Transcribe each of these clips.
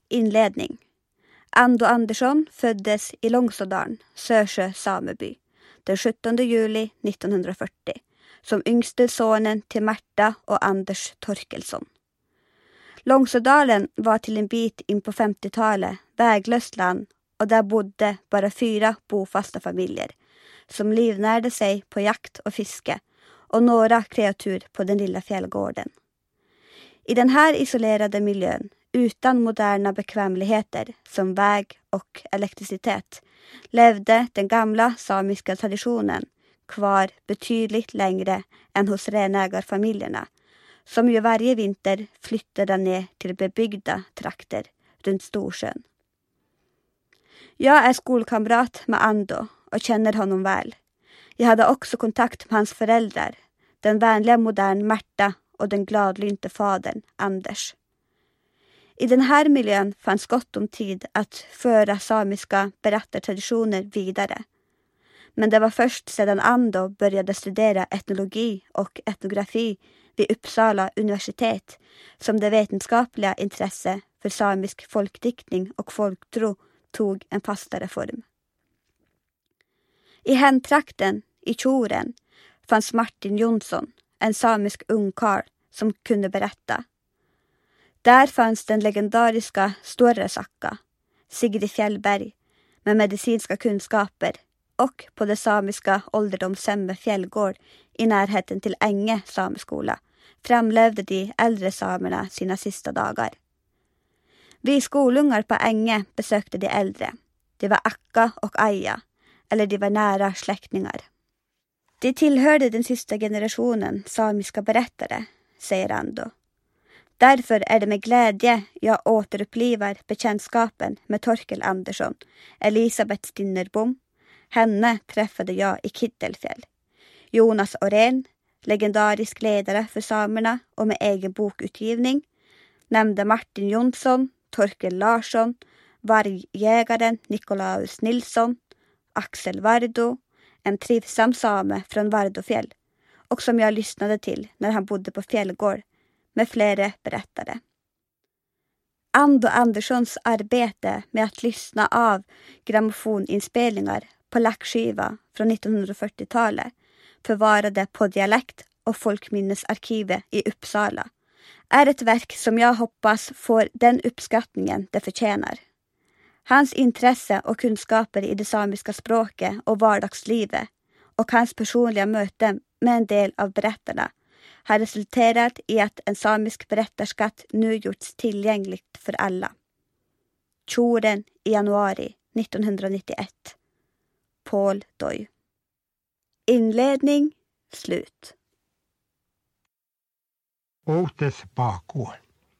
Inledning. Ando Andersson föddes i Långsådalen, Sörsjö sameby, den 17 juli 1940, som yngste sonen till Märta och Anders Torkelsson. Långsådalen var till en bit in på 50-talet väglöst land och där bodde bara 4 bofasta familjer som livnärde sig på jakt och fiske och några kreatur på den lilla fjällgården. I den här isolerade miljön, utan moderna bekvämligheter som väg och elektricitet, levde den gamla samiska traditionen kvar betydligt längre än hos renägarfamiljerna, som ju varje vinter flyttade ner till bebyggda trakter runt Storsjön. Jag är skolkamrat med Ando och känner honom väl. Jag hade också kontakt med hans föräldrar, den vänliga modern Märta och den gladlynte fadern Anders. I den här miljön fanns gott om tid att föra samiska berättartraditioner vidare. Men det var först sedan Ando började studera etnologi och etnografi vid Uppsala universitet som det vetenskapliga intresse för samisk folkdiktning och folktro tog en fastare form. I hemtrakten, i Tjoren, fanns Martin Jonsson, en samisk ungkarl som kunde berätta. Där fanns den legendariska Stora Sakka, Sigrid Fjällberg, med medicinska kunskaper, och på det samiska ålderdomshemma Fjällgård i närheten till Änge sameskola framlevde de äldre samerna sina sista dagar. Vi skolungar på Änge besökte de äldre. Det var Akka och Aja, eller de var nära släktingar. De tillhörde den sista generationen samiska berättare, säger Ando. Därför är det med glädje jag återupplivar bekantskapen med Torkel Andersson, Elisabeth Stinnerbom. Henne träffade jag i Kittelfjäll. Jonas Orén, legendarisk ledare för samerna och med egen bokutgivning, nämnde Martin Jonsson, Torkel Larsson, vargjägaren Nikolaus Nilsson, Axel Vardo, en trivsam same från Vardofjäll, och som jag lyssnade till när han bodde på Fjällgård, med flera berättare. Ando Anderssons arbete med att lyssna av grammofoninspelningar på lackskiva från 1940-talet, förvarade på dialekt- och folkminnesarkivet i Uppsala, är ett verk som jag hoppas får den uppskattningen det förtjänar. Hans intresse och kunskaper i det samiska språket och vardagslivet och hans personliga möten med en del av berättarna har resulterat i att en samisk berättarskatt nu gjorts tillgängligt för alla. Tjoren i januari 1991. Paul Doy. Inledning, slut. Otes Bako.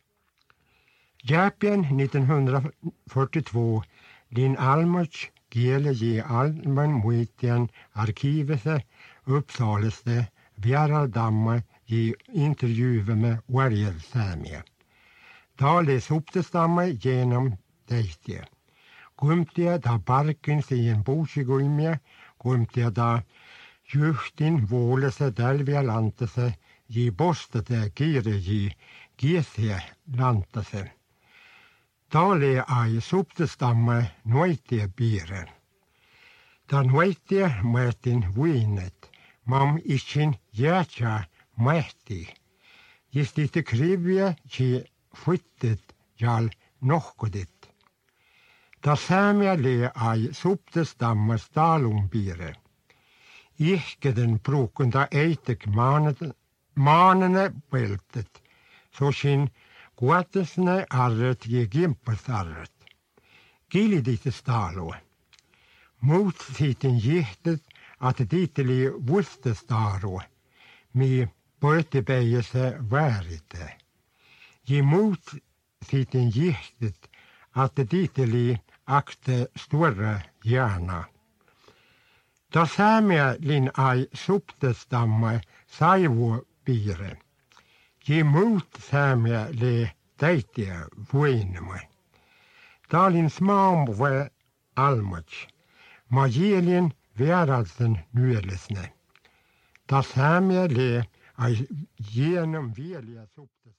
Jäpien 1942 din Almöch Giele ge allmän muitien arkivese uppsaleste Vieraldamma i intervjuer med Varjelsämie. Tales upptestamme genom deittie. Kumtia da parkins i en bosigulmie, kumtia da juhtin vuolese tälviä lantase, ji postete kiire ji gieshe lantase. Tale ai subtestamme noitie piire. Da noitie maetin vuinet, mam isin jäätsä maehti. Jistite krivie ji futtet jal nohkodit. Da saamia le ai subtestammas talumpiire. Ihkeden brukunda eitek maanene peltet, så sin kuatesne arret je gimpasarret. Kilidite talo. Muut sitten jihtet, att diteli vustestaro, mi poetipäijäse väärite. Je muut sitten jihtet, att diteli akte stora hjärna. Da saamia lin ai subtestamme saivu piire. Je muut saamia le täitia vuinemme. Talin smaamve almach. Ma jielin vieralsen nyelesne. Da saamia le ai genom vilja subtestamme.